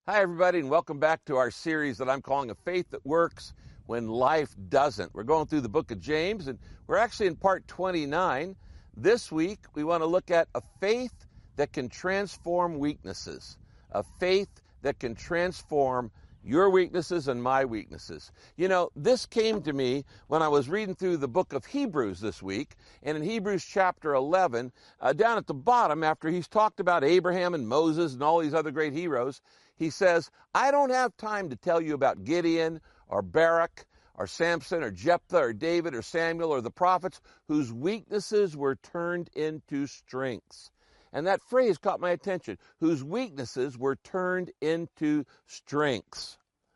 Hi, everybody, and welcome back to our series that I'm calling A Faith That Works When Life Doesn't. We're going through the book of James, and we're actually in part 29. This week, we want to look at a faith that can transform weaknesses, a faith that can transform your weaknesses and my weaknesses. You know, this came to me when I was reading through the book of Hebrews this week, and in Hebrews chapter 11, down at the bottom, after he's talked about Abraham and Moses and all these other great heroes, he says, I don't have time to tell you about Gideon or Barak or Samson or Jephthah or David or Samuel or the prophets whose weaknesses were turned into strengths. And that phrase caught my attention, whose weaknesses were turned into strengths.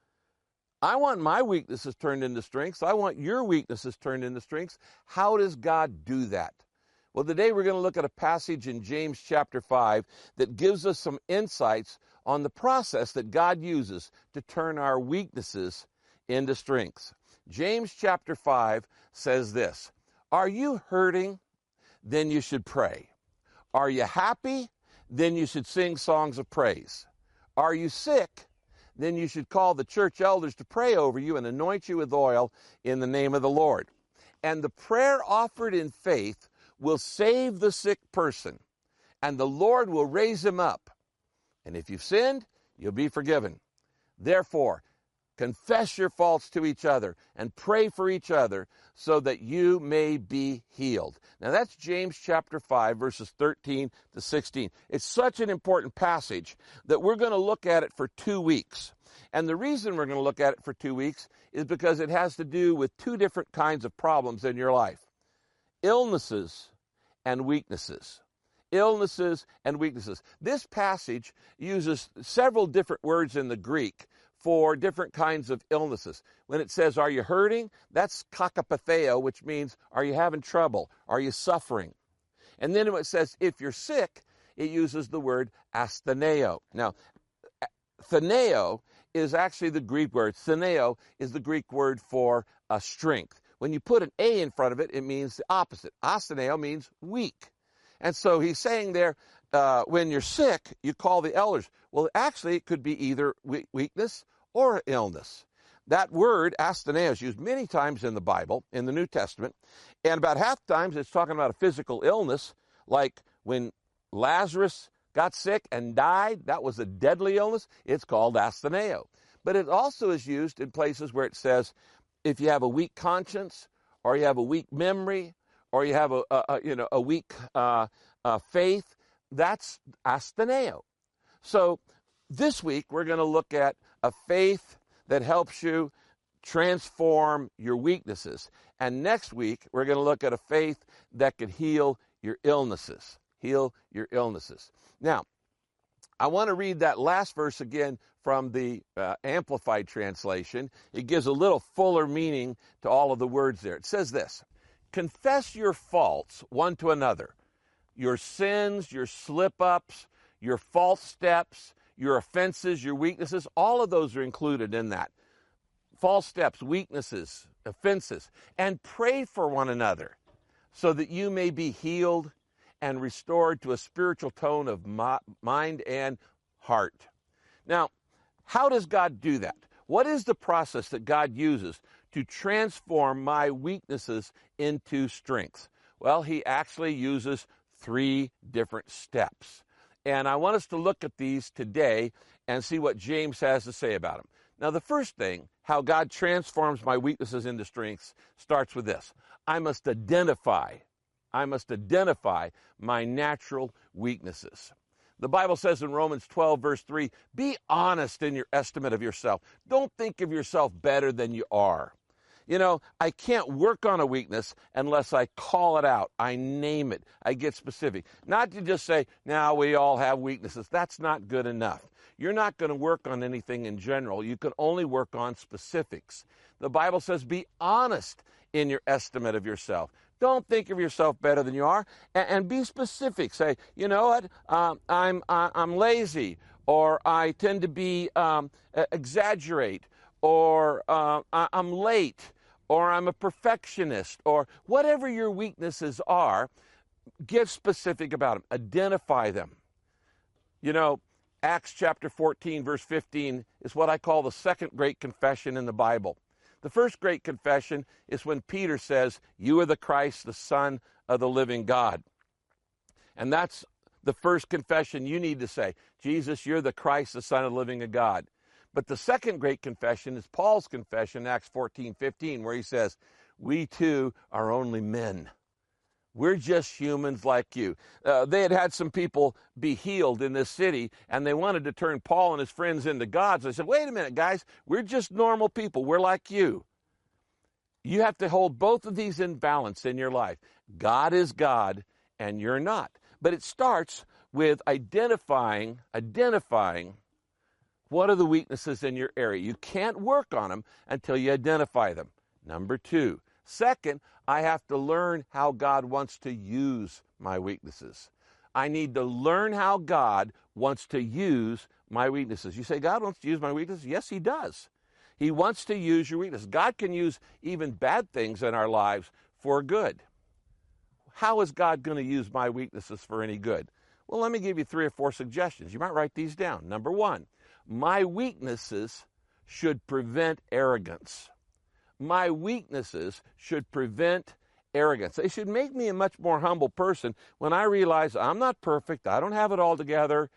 I want my weaknesses turned into strengths. I want your weaknesses turned into strengths. How does God do that? Well, today we're going to look at a passage in James chapter 5 that gives us some insights on the process that God uses to turn our weaknesses into strengths. James chapter 5 says this, Are you hurting? Then you should pray. Are you happy? Then you should sing songs of praise. Are you sick? Then you should call the church elders to pray over you and anoint you with oil in the name of the Lord. And the prayer offered in faith will save the sick person, and the Lord will raise him up. And if you've sinned, you'll be forgiven. Therefore, confess your faults to each other and pray for each other so that you may be healed. Now that's James chapter 5, verses 13 to 16. It's such an important passage that we're going to look at it for 2 weeks. And the reason we're going to look at it for 2 weeks is because it has to do with two different kinds of problems in your life. Illnesses and weaknesses. Illnesses and weaknesses. This passage uses several different words in the Greek for different kinds of illnesses. When it says, are you hurting? That's kakapatheo, which means, are you having trouble? Are you suffering? And then when it says, if you're sick, it uses the word astheneo. Now, theneo is actually the Greek word. Theneo is the Greek word for strength. When you put an A in front of it, it means the opposite. Astheneo means weak. And so he's saying there, when you're sick, you call the elders. Well, actually, it could be either weakness or illness. That word, astheneo, is used many times in the Bible, in the New Testament, and about half the times it's talking about a physical illness, like when Lazarus got sick and died, that was a deadly illness, it's called astheneo. But it also is used in places where it says, if you have a weak conscience, or you have a weak memory, or you have a weak faith, that's astheneo. So this week we're going to look at a faith that helps you transform your weaknesses. And next week we're going to look at a faith that can heal your illnesses. Heal your illnesses. Now, I want to read that last verse again from the Amplified Translation. It gives a little fuller meaning to all of the words there. It says this, confess your faults one to another, your sins, your slip-ups, your false steps, your offenses, your weaknesses, all of those are included in that. False steps, weaknesses, offenses, and pray for one another so that you may be healed and restored to a spiritual tone of mind and heart. Now, how does God do that? What is the process that God uses to transform my weaknesses into strengths? Well, he actually uses 3 different steps. And I want us to look at these today and see what James has to say about them. Now, the first thing, how God transforms my weaknesses into strengths, starts with this. I must identify my natural weaknesses. The Bible says in Romans 12, verse 3, be honest in your estimate of yourself. Don't think of yourself better than you are. You know, I can't work on a weakness unless I call it out. I name it. I get specific. Not to just say, now we all have weaknesses. That's not good enough. You're not going to work on anything in general. You can only work on specifics. The Bible says be honest in your estimate of yourself. Don't think of yourself better than you are, and be specific. Say, you know what, I'm lazy, or I tend to be exaggerate, or I'm late, or I'm a perfectionist, or whatever your weaknesses are. Get specific about them. Identify them. You know, Acts chapter 14, verse 15 is what I call the second great confession in the Bible. The first great confession is when Peter says, "You are the Christ, the Son of the living God." And that's the first confession you need to say. Jesus, you're the Christ, the Son of the living God. But the second great confession is Paul's confession in Acts 14:15, where he says, "We too are only men. We're just humans like you." They had some people be healed in this city, and they wanted to turn Paul and his friends into gods. They said, "Wait a minute, guys. We're just normal people. We're like you." You have to hold both of these in balance in your life. God is God, and you're not. But it starts with identifying what are the weaknesses in your area. You can't work on them until you identify them. Number two. Second, I have to learn how God wants to use my weaknesses. I need to learn how God wants to use my weaknesses. You say, God wants to use my weaknesses? Yes, he does. He wants to use your weaknesses. God can use even bad things in our lives for good. How is God going to use my weaknesses for any good? Well, let me give you 3 or 4 suggestions. You might write these down. Number 1, my weaknesses should prevent arrogance. My weaknesses should prevent arrogance. They should make me a much more humble person when I realize I'm not perfect. I don't have it all together.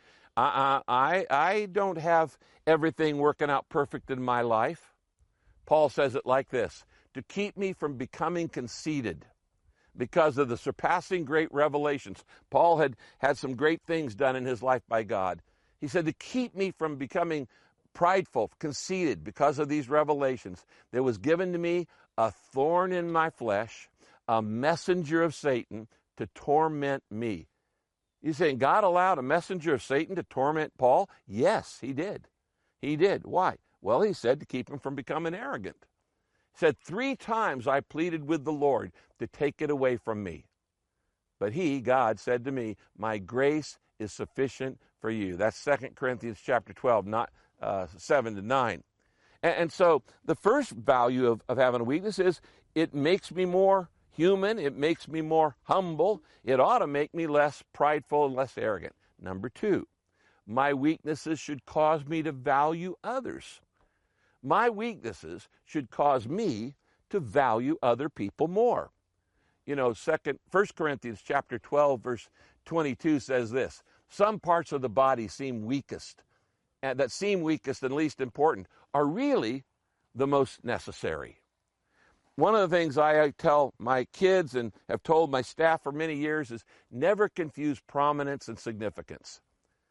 I don't have everything working out perfect in my life. Paul says it like this: to keep me from becoming conceited because of the surpassing great revelations. Paul had some great things done in his life by God. He said to keep me from becoming prideful, conceited because of these revelations. There was given to me a thorn in my flesh, a messenger of Satan to torment me. You're saying God allowed a messenger of Satan to torment Paul? Yes, he did. He did. Why? Well, he said to keep him from becoming arrogant. He said 3 times I pleaded with the Lord to take it away from me. But he, God, said to me, my grace is sufficient for you. That's 2 Corinthians chapter 12, not 7 to 9. And so the first value of having a weakness is it makes me more human. It makes me more humble. It ought to make me less prideful and less arrogant. Number 2, my weaknesses should cause me to value others. My weaknesses should cause me to value other people more. You know, 1 Corinthians chapter 12, verse 22 says this: some parts of the body seem weakest, and that seem weakest and least important are really the most necessary. One of the things I tell my kids and have told my staff for many years is never confuse prominence and significance.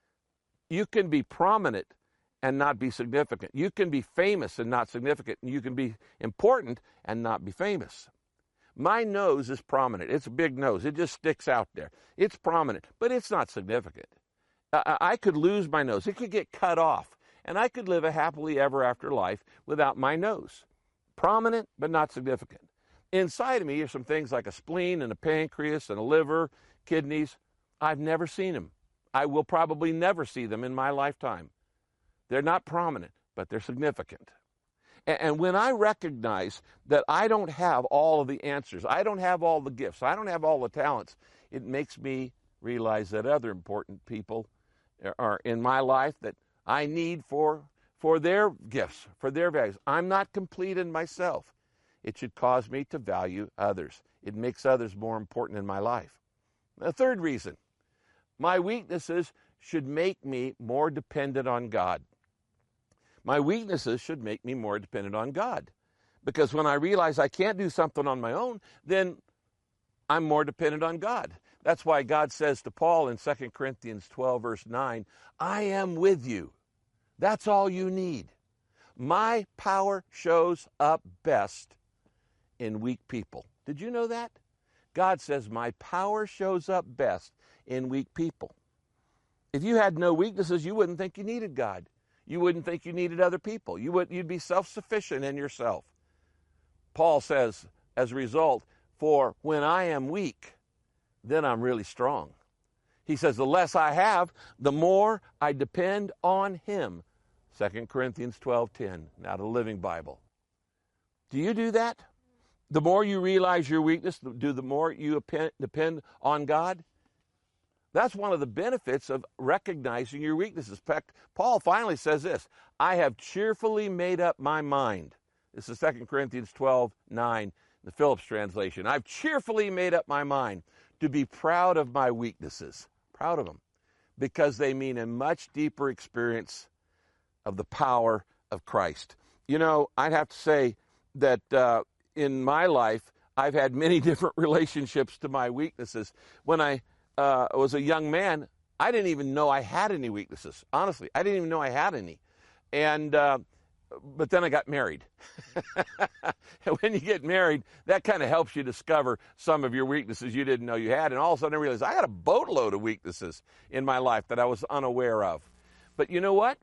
You can be prominent and not be significant. You can be famous and not significant. And you can be important and not be famous. My nose is prominent. It's a big nose. It just sticks out there. It's prominent, but it's not significant. I could lose my nose. It could get cut off, and I could live a happily ever after life without my nose. Prominent, but not significant. Inside of me are some things like a spleen and a pancreas and a liver, kidneys. I've never seen them. I will probably never see them in my lifetime. They're not prominent, but they're significant. And when I recognize that I don't have all of the answers, I don't have all the gifts, I don't have all the talents, it makes me realize that other important people are in my life that I need for their gifts, for their values. I'm not complete in myself. It should cause me to value others. It makes others more important in my life. The third reason, my weaknesses should make me more dependent on God. My weaknesses should make me more dependent on God. Because when I realize I can't do something on my own, then I'm more dependent on God. That's why God says to Paul in 2 Corinthians 12, verse 9, I am with you. That's all you need. My power shows up best in weak people. Did you know that? God says my power shows up best in weak people. If you had no weaknesses, you wouldn't think you needed God. You wouldn't think you needed other people. You'd be self-sufficient in yourself. Paul says, as a result, for when I am weak, then I'm really strong. He says, the less I have, the more I depend on him. 2 Corinthians 12:10, now the Living Bible. Do you do that? The more you realize your weakness, the more you depend on God? That's one of the benefits of recognizing your weaknesses. Paul finally says this, I have cheerfully made up my mind. This is 2 Corinthians 12:9, the Phillips translation. I've cheerfully made up my mind to be proud of my weaknesses. Proud of them. Because they mean a much deeper experience of the power of Christ. You know, I'd have to say that in my life, I've had many different relationships to my weaknesses. When I was a young man, I didn't even know I had any weaknesses. Honestly, I didn't even know I had any. And but then I got married. And when you get married, that kind of helps you discover some of your weaknesses you didn't know you had. And all of a sudden I realized I had a boatload of weaknesses in my life that I was unaware of. But you know what?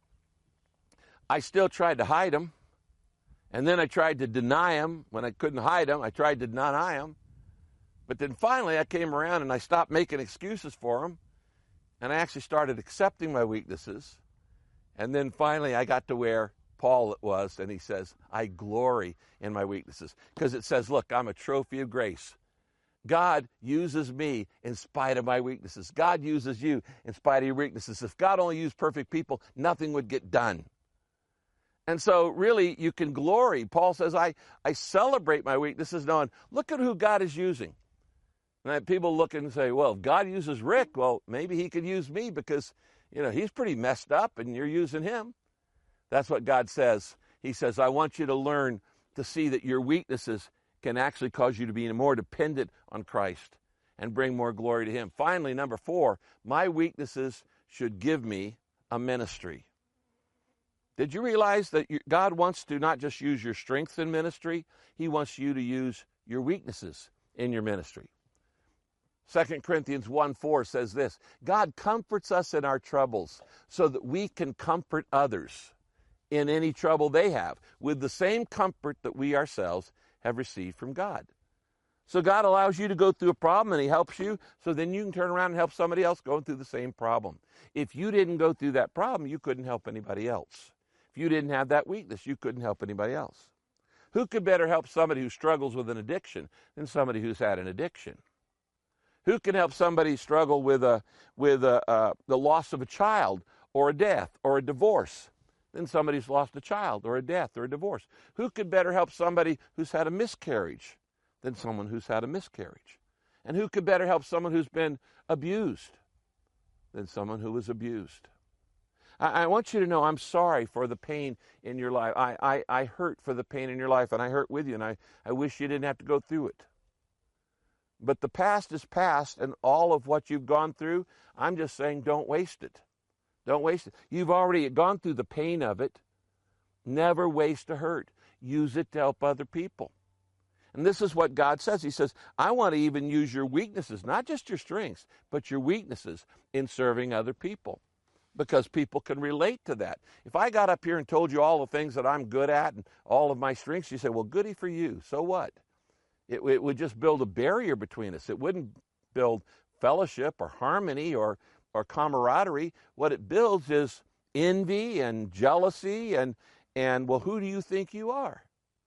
I still tried to hide them. And then I tried to deny them. When I couldn't hide them, I tried to deny them. But then finally I came around and I stopped making excuses for them. And I actually started accepting my weaknesses. And then finally I got to where Paul was, and he says, I glory in my weaknesses. Because it says, look, I'm a trophy of grace. God uses me in spite of my weaknesses. God uses you in spite of your weaknesses. If God only used perfect people, nothing would get done. And so really you can glory. Paul says, I celebrate my weaknesses knowing, look at who God is using. And people look and say, well, if God uses Rick, well, maybe he could use me because, you know, he's pretty messed up and you're using him. That's what God says. He says, I want you to learn to see that your weaknesses can actually cause you to be more dependent on Christ and bring more glory to him. Finally, number 4, my weaknesses should give me a ministry. Did you realize that God wants to not just use your strengths in ministry, he wants you to use your weaknesses in your ministry. 2 Corinthians 1:4 says this, God comforts us in our troubles so that we can comfort others in any trouble they have with the same comfort that we ourselves have received from God. So God allows you to go through a problem and he helps you, so then you can turn around and help somebody else going through the same problem. If you didn't go through that problem, you couldn't help anybody else. If you didn't have that weakness, you couldn't help anybody else. Who could better help somebody who struggles with an addiction than somebody who's had an addiction? Who can help somebody struggle with the loss of a child or a death or a divorce than somebody who's lost a child or a death or a divorce? Who could better help somebody who's had a miscarriage than someone who's had a miscarriage? And who could better help someone who's been abused than someone who was abused? I want you to know I'm sorry for the pain in your life. I hurt for the pain in your life, and I hurt with you, and I wish you didn't have to go through it. But the past is past, and all of what you've gone through, I'm just saying don't waste it. Don't waste it. You've already gone through the pain of it. Never waste a hurt. Use it to help other people. And this is what God says. He says, I want to even use your weaknesses, not just your strengths, but your weaknesses in serving other people. Because people can relate to that. If I got up here and told you all the things that I'm good at and all of my strengths, you say, well, goody for you. So what? It would just build a barrier between us. It wouldn't build fellowship or harmony or camaraderie. What it builds is envy and jealousy and well, who do you think you are?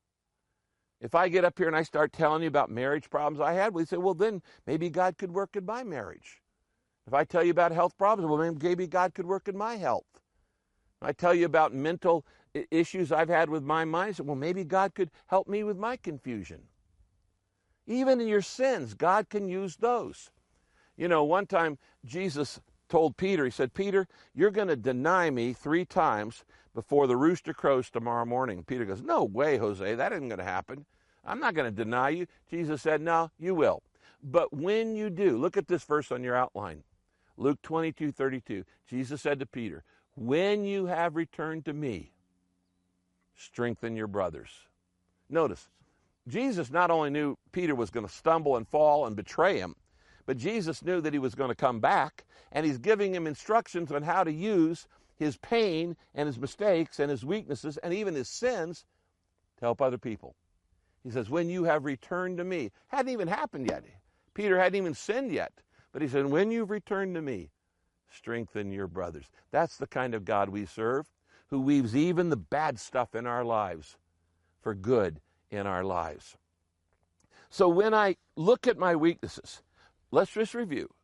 If I get up here and I start telling you about marriage problems I had, we say, well, then maybe God could work in my marriage. If I tell you about health problems, well, maybe God could work in my health. If I tell you about mental issues I've had with my mind, well, maybe God could help me with my confusion. Even in your sins, God can use those. You know, one time Jesus told Peter, he said, Peter, you're going to deny me 3 times before the rooster crows tomorrow morning. Peter goes, no way, Jose, that isn't going to happen. I'm not going to deny you. Jesus said, no, you will. But when you do, look at this verse on your outline. Luke 22:32. Jesus said to Peter, when you have returned to me, strengthen your brothers. Notice, Jesus not only knew Peter was going to stumble and fall and betray him, but Jesus knew that he was going to come back, and he's giving him instructions on how to use his pain and his mistakes and his weaknesses and even his sins to help other people. He says, when you have returned to me, hadn't even happened yet. Peter hadn't even sinned yet. But he said, when you've returned to me, strengthen your brothers. That's the kind of God we serve, who weaves even the bad stuff in our lives for good in our lives. So when I look at my weaknesses, let's just review.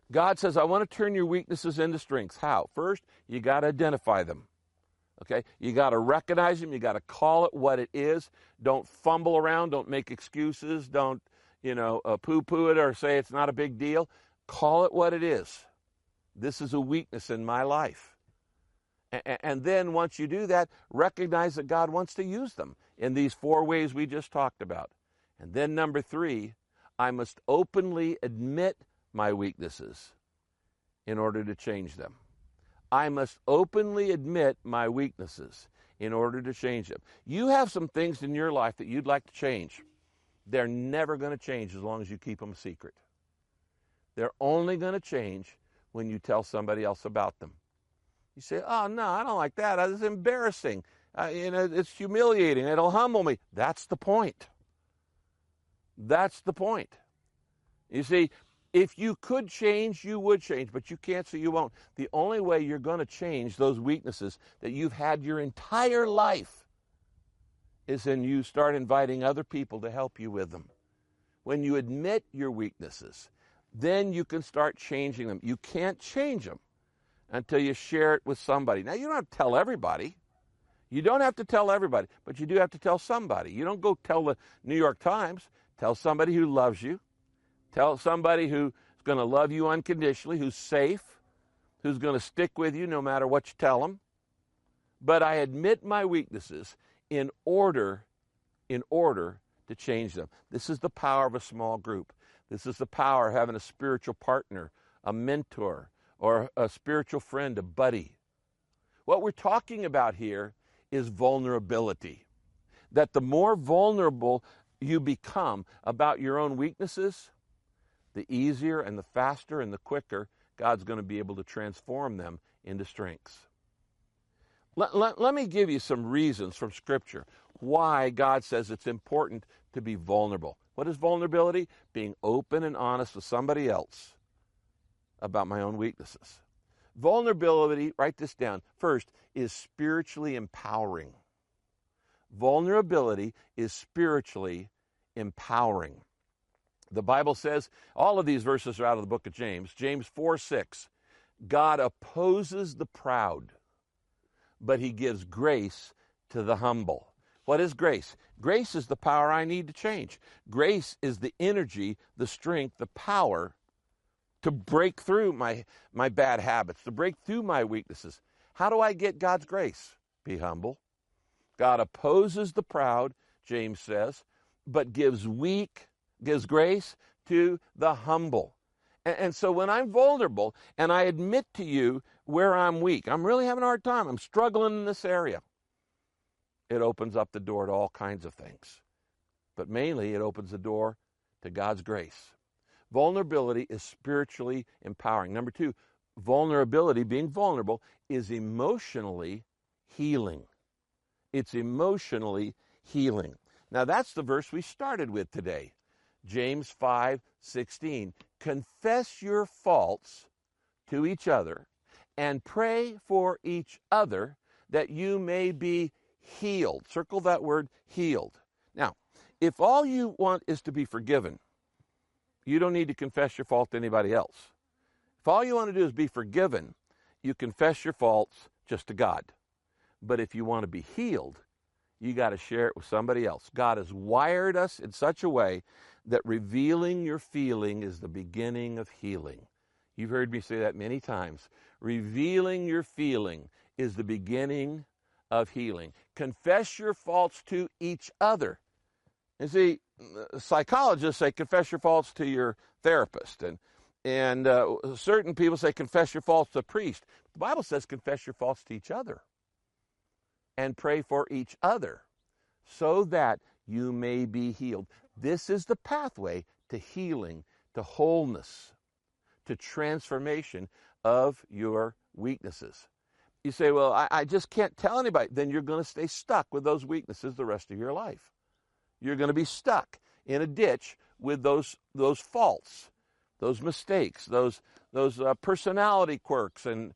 God says, I want to turn your weaknesses into strengths. How? First, you got to identify them. Okay? You got to recognize them. You got to call it what it is. Don't fumble around. Don't make excuses. Don't, poo-poo it or say it's not a big deal. Call it what it is. This is a weakness in my life. And then once you do that, recognize that God wants to use them in these 4 ways we just talked about. And then number 3, I must openly admit my weaknesses in order to change them. I must openly admit my weaknesses in order to change them. You have some things in your life that you'd like to change. They're never going to change as long as you keep them a secret. They're only going to change when you tell somebody else about them. You say, oh, no, I don't like that. It's embarrassing. It's humiliating. It'll humble me. That's the point. That's the point. You see, if you could change, you would change, but you can't, so you won't. The only way you're going to change those weaknesses that you've had your entire life is when you start inviting other people to help you with them. When you admit your weaknesses, then you can start changing them. You can't change them until you share it with somebody. Now, you don't have to tell everybody. You don't have to tell everybody, but you do have to tell somebody. You don't go tell the New York Times. Tell somebody who loves you. Tell somebody who's going to love you unconditionally, who's safe, who's going to stick with you no matter what you tell them. But I admit my weaknesses in order to change them. This is the power of a small group. This is the power of having a spiritual partner, a mentor, or a spiritual friend, a buddy. What we're talking about here is vulnerability. That the more vulnerable you become about your own weaknesses, the easier and the faster and the quicker God's going to be able to transform them into strengths. Let me give you some reasons from Scripture why God says it's important to be vulnerable. What is vulnerability? Being open and honest with somebody else about my own weaknesses. Vulnerability, write this down, first, is spiritually empowering. Vulnerability is spiritually empowering. The Bible says, all of these verses are out of the book of James. James 4:6, God opposes the proud, but he gives grace to the humble. What is grace? Grace is the power I need to change. Grace is the energy, the strength, the power to break through my bad habits, to break through my weaknesses. How do I get God's grace? Be humble. God opposes the proud, James says, but gives grace to the humble. And so when I'm vulnerable and I admit to you where I'm weak, I'm really having a hard time, I'm struggling in this area, it opens up the door to all kinds of things. But mainly it opens the door to God's grace. Vulnerability is spiritually empowering. Number 2, vulnerability, being vulnerable, is emotionally healing. It's emotionally healing. Now that's the verse we started with today. James 5:16. Confess your faults to each other and pray for each other that you may be healed. Circle that word, healed. Now, if all you want is to be forgiven, you don't need to confess your fault to anybody else. If all you want to do is be forgiven, you confess your faults just to God. But if you want to be healed, you got to share it with somebody else. God has wired us in such a way that revealing your feeling is the beginning of healing. You've heard me say that many times. Revealing your feeling is the beginning of healing. Confess your faults to each other. And see, psychologists say confess your faults to your therapist. And certain people say confess your faults to a priest. The Bible says confess your faults to each other. And pray for each other so that you may be healed. This is the pathway to healing, to wholeness, to transformation of your weaknesses. You say, well, I just can't tell anybody. Then you're going to stay stuck with those weaknesses the rest of your life. You're going to be stuck in a ditch with those faults, those mistakes, those personality quirks, and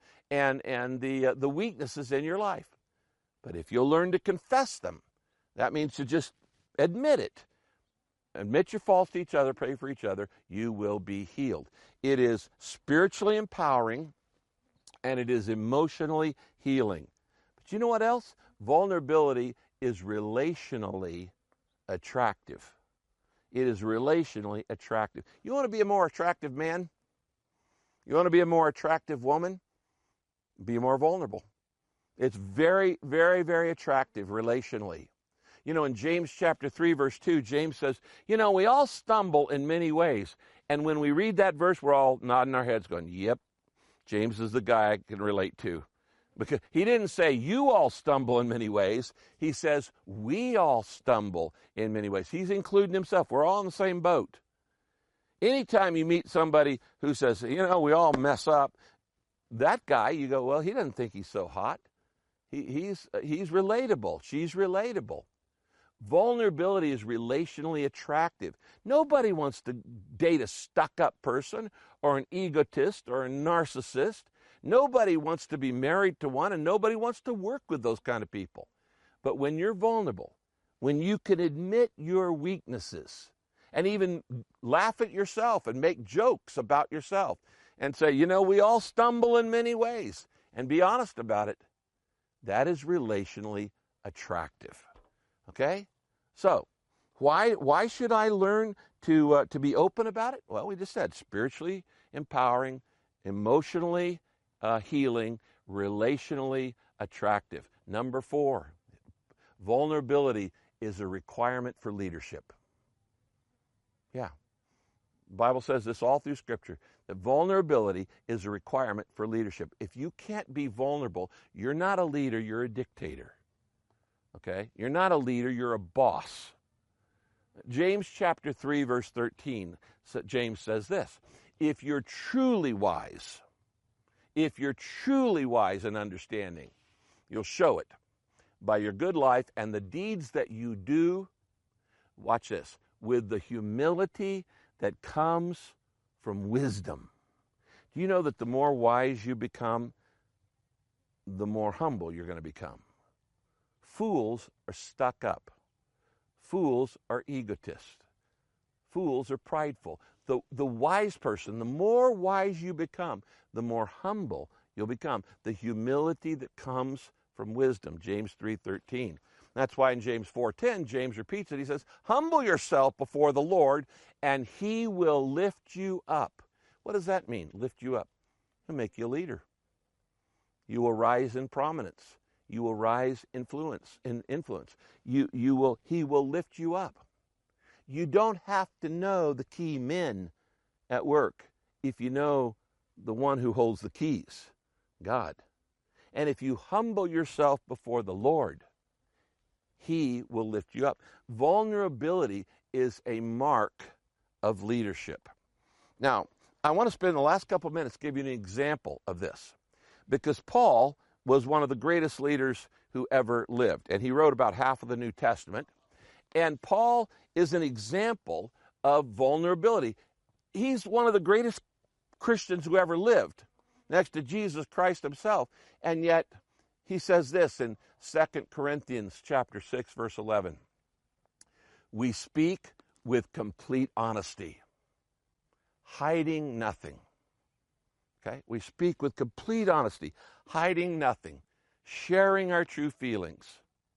the weaknesses in your life. But if you'll learn to confess them, that means to just admit it. admit your faults to each other, pray for each other, you will be healed. It is spiritually empowering, and it is emotionally healing. But you know what else? Vulnerability is relationally attractive. It is relationally attractive. You want to be a more attractive man? You want to be a more attractive woman? Be more vulnerable. It's very, very, very attractive relationally. You know, in James chapter 3, verse 2, James says, you know, we all stumble in many ways. And when we read that verse, we're all nodding our heads going, yep, James is the guy I can relate to. Because he didn't say you all stumble in many ways. He says we all stumble in many ways. He's including himself. We're all in the same boat. Anytime you meet somebody who says, you know, we all mess up, that guy, you go, well, he doesn't think he's so hot. He's relatable. She's relatable. Vulnerability is relationally attractive. Nobody wants to date a stuck-up person or an egotist or a narcissist. Nobody wants to be married to one, and nobody wants to work with those kind of people. But when you're vulnerable, when you can admit your weaknesses and even laugh at yourself and make jokes about yourself and say, you know, we all stumble in many ways, and be honest about it, that is relationally attractive. Okay? So, why should I learn to be open about it? Well, we just said spiritually empowering, emotionally healing, relationally attractive. Number 4, vulnerability is a requirement for leadership. Yeah. The Bible says this all through Scripture, that vulnerability is a requirement for leadership. If you can't be vulnerable, you're not a leader, you're a dictator. Okay? You're not a leader, you're a boss. James chapter 3, verse 13, James says this, if you're truly wise and understanding, you'll show it by your good life and the deeds that you do, watch this, with the humility that comes from wisdom. Do you know that the more wise you become, the more humble you're going to become? Fools are stuck up. Fools are egotists. Fools are prideful. The wise person, the more wise you become, the more humble you'll become. The humility that comes from wisdom, James 3:13. That's why in James 4:10, James repeats it. He says, humble yourself before the Lord, and he will lift you up. What does that mean, lift you up? He'll make you a leader. You will rise in prominence. You will rise in influence. He will lift you up. You don't have to know the key men at work if you know the one who holds the keys, God. And if you humble yourself before the Lord, he will lift you up. Vulnerability is a mark of leadership. Now, I want to spend the last couple of minutes giving you an example of this, because Paul was one of the greatest leaders who ever lived, and he wrote about half of the New Testament. And Paul is an example of vulnerability. He's one of the greatest Christians who ever lived, next to Jesus Christ himself. And yet, he says this in 2 Corinthians chapter 6, verse 11. We speak with complete honesty, hiding nothing. Okay? We speak with complete honesty, hiding nothing, sharing our true feelings,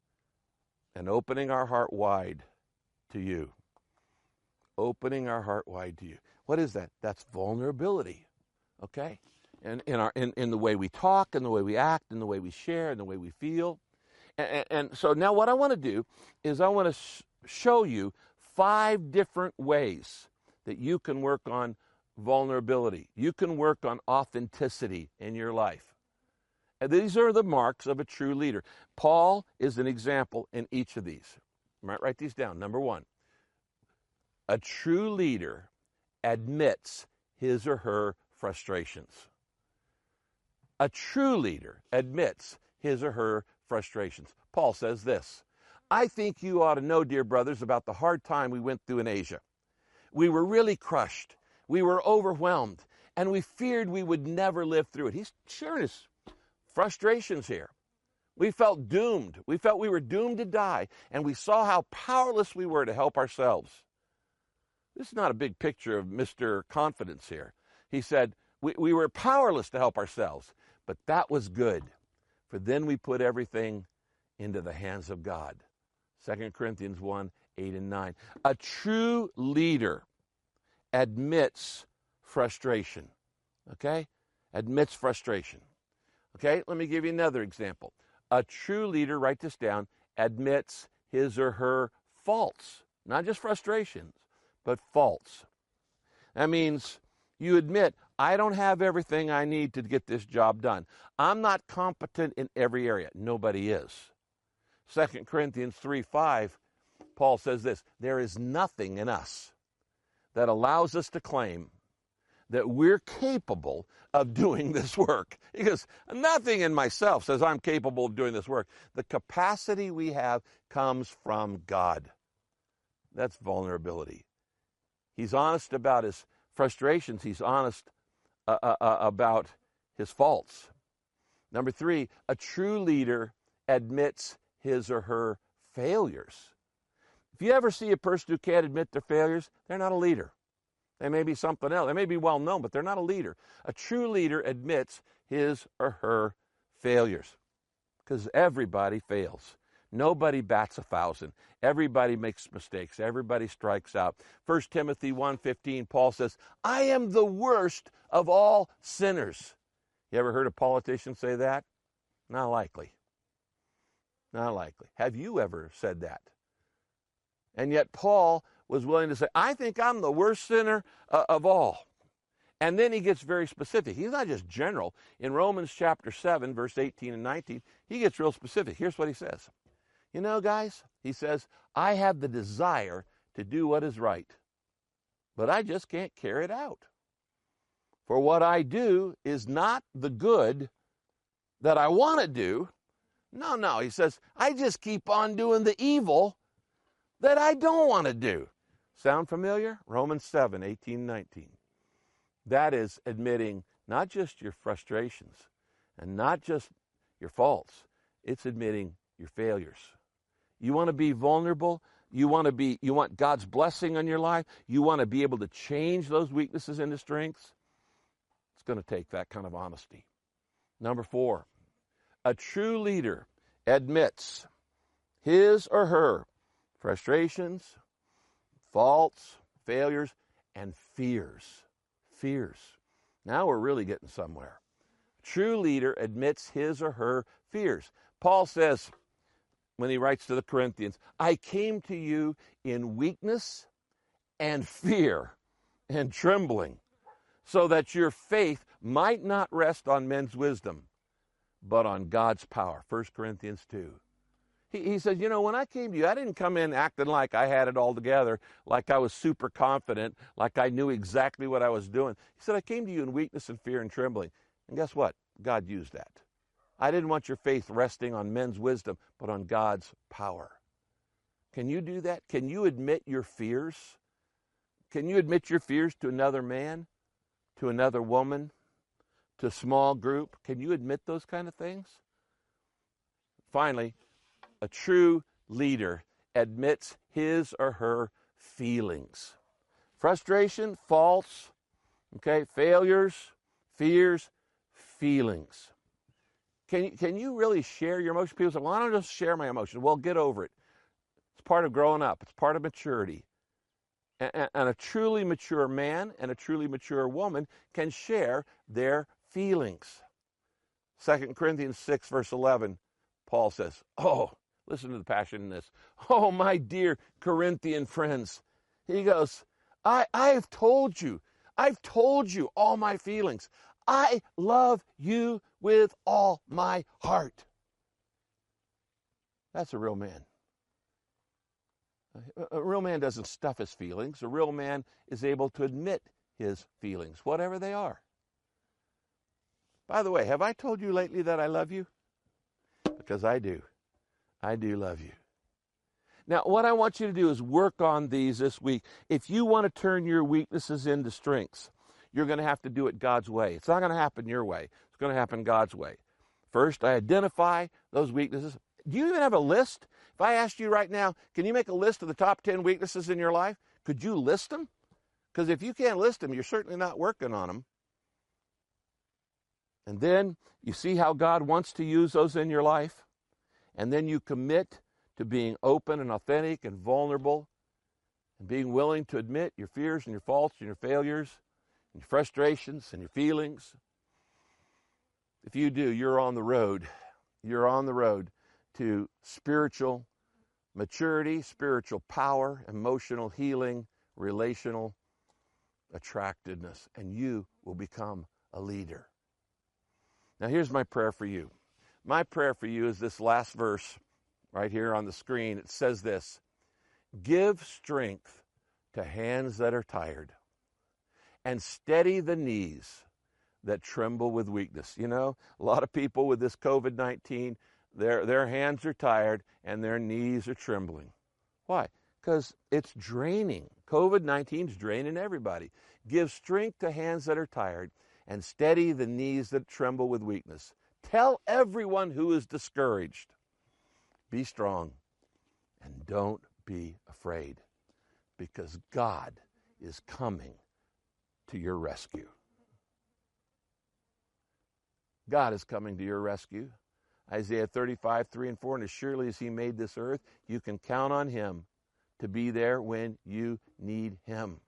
and opening our heart wide to you. Opening our heart wide to you. What is that? That's vulnerability. Okay? And in the way we talk, and the way we act, and the way we share, and the way we feel. And so now what I want to do is I want to show you 5 different ways that you can work on vulnerability. You can work on authenticity in your life. And these are the marks of a true leader. Paul is an example in each of these. You might write these down. Number 1, a true leader admits his or her frustrations. A true leader admits his or her frustrations. Paul says this, I think you ought to know, dear brothers, about the hard time we went through in Asia. We were really crushed. We were overwhelmed, and we feared we would never live through it. He's sharing his frustrations here. We felt doomed. We felt we were doomed to die, and we saw how powerless we were to help ourselves. This is not a big picture of Mr. Confidence here. He said, we were powerless to help ourselves, but that was good, for then we put everything into the hands of God. 2 Corinthians 1, 8 and 9. A true leader admits frustration, okay? Admits frustration. Okay, let me give you another example. A true leader, write this down, admits his or her faults, not just frustrations, but faults. That means you admit, I don't have everything I need to get this job done. I'm not competent in every area. Nobody is. 2 Corinthians 3:5, Paul says this, there is nothing in us that allows us to claim that we're capable of doing this work. He goes, nothing in myself says I'm capable of doing this work. The capacity we have comes from God. That's vulnerability. He's honest about his frustrations. He's honest about his faults. Number 3, a true leader admits his or her failures. If you ever see a person who can't admit their failures, they're not a leader. They may be something else. They may be well known, but they're not a leader. A true leader admits his or her failures, because everybody fails. Nobody bats 1,000. Everybody makes mistakes. Everybody strikes out. 1 Timothy 1:15, Paul says, I am the worst of all sinners. You ever heard a politician say that? Not likely. Not likely. Have you ever said that? And yet Paul was willing to say, I think I'm the worst sinner of all. And then he gets very specific. He's not just general. In Romans chapter 7, verse 18 and 19, he gets real specific. Here's what he says. You know, guys, he says, I have the desire to do what is right, but I just can't carry it out. For what I do is not the good that I want to do. No, he says, I just keep on doing the evil that I don't want to do. Sound familiar? Romans 7, 18, 19. That is admitting not just your frustrations and not just your faults. It's admitting your failures. You want to be vulnerable? You want God's blessing on your life? You want to be able to change those weaknesses into strengths? It's going to take that kind of honesty. Number 4, a true leader admits his or her frustrations, faults, failures, and fears. Fears. Now we're really getting somewhere. A true leader admits his or her fears. Paul says, when he writes to the Corinthians, I came to you in weakness and fear and trembling, so that your faith might not rest on men's wisdom, but on God's power. 1 Corinthians 2. He says, you know, when I came to you, I didn't come in acting like I had it all together, like I was super confident, like I knew exactly what I was doing. He said, I came to you in weakness and fear and trembling. And guess what? God used that. I didn't want your faith resting on men's wisdom, but on God's power. Can you do that? Can you admit your fears? Can you admit your fears to another man, to another woman, to a small group? Can you admit those kind of things? Finally, a true leader admits his or her feelings. Frustration, faults, failures, fears, feelings. Can you really share your emotions? People say, well, I don't just share my emotions. Well, get over it. It's part of growing up. It's part of maturity. And a truly mature man and a truly mature woman can share their feelings. 2 Corinthians 6, verse 11, Paul says, listen to the passion in this. Oh, my dear Corinthian friends. He goes, I've told you all my feelings. I love you with all my heart. That's a real man. A real man doesn't stuff his feelings. A real man is able to admit his feelings, whatever they are. By the way, have I told you lately that I love you? Because I do. I do love you. Now, what I want you to do is work on these this week. If you want to turn your weaknesses into strengths, you're going to have to do it God's way. It's not going to happen your way. It's going to happen God's way. First, I identify those weaknesses. Do you even have a list? If I asked you right now, can you make a list of the top 10 weaknesses in your life? Could you list them? Because if you can't list them, you're certainly not working on them. And then you see how God wants to use those in your life. And then you commit to being open and authentic and vulnerable and being willing to admit your fears and your faults and your failures and your frustrations and your feelings. If you do, you're on the road. You're on the road to spiritual maturity, spiritual power, emotional healing, relational attractiveness, and you will become a leader. Now, here's my prayer for you. My prayer for you is this last verse right here on the screen. It says this: give strength to hands that are tired, and steady the knees that tremble with weakness. You know, a lot of people with this COVID-19, their hands are tired and their knees are trembling. Why? Because it's draining. COVID-19 is draining everybody. Give strength to hands that are tired and steady the knees that tremble with weakness. Tell everyone who is discouraged, be strong and don't be afraid, because God is coming to your rescue. God is coming to your rescue. Isaiah 35, 3 and 4, and as surely as he made this earth, you can count on him to be there when you need him.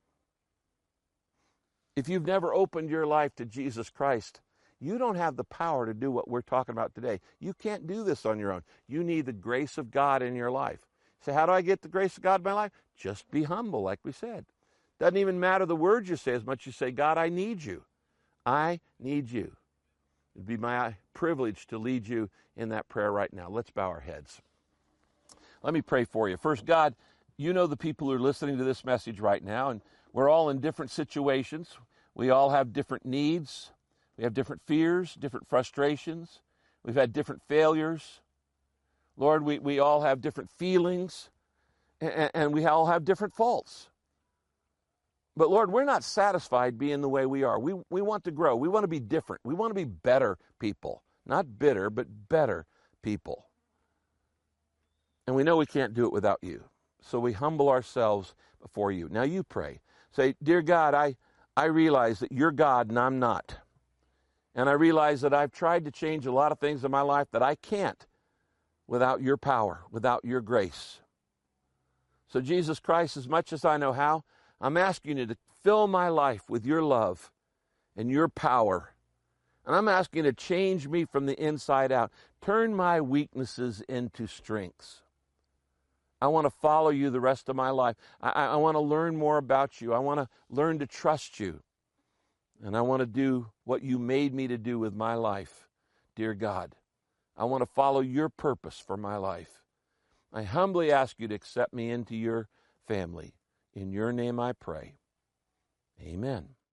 If you've never opened your life to Jesus Christ, you don't have the power to do what we're talking about today. You can't do this on your own. You need the grace of God in your life. So how do I get the grace of God in my life? Just be humble, like we said. Doesn't even matter the words you say as much as you say, God, I need you. I need you. It'd be my privilege to lead you in that prayer right now. Let's bow our heads. Let me pray for you. First, God, you know the people who are listening to this message right now, and we're all in different situations. We all have different needs. We have different fears, different frustrations. We've had different failures. Lord, we all have different feelings, and we all have different faults. But Lord, we're not satisfied being the way we are. We want to grow. We want to be different. We want to be better people. Not bitter, but better people. And we know we can't do it without you. So we humble ourselves before you. Now you pray. Say, dear God, I realize that you're God and I'm not. And I realize that I've tried to change a lot of things in my life that I can't without your power, without your grace. So Jesus Christ, as much as I know how, I'm asking you to fill my life with your love and your power. And I'm asking you to change me from the inside out. Turn my weaknesses into strengths. I want to follow you the rest of my life. I want to learn more about you. I want to learn to trust you. And I want to do what you made me to do with my life, dear God. I want to follow your purpose for my life. I humbly ask you to accept me into your family. In your name I pray. Amen.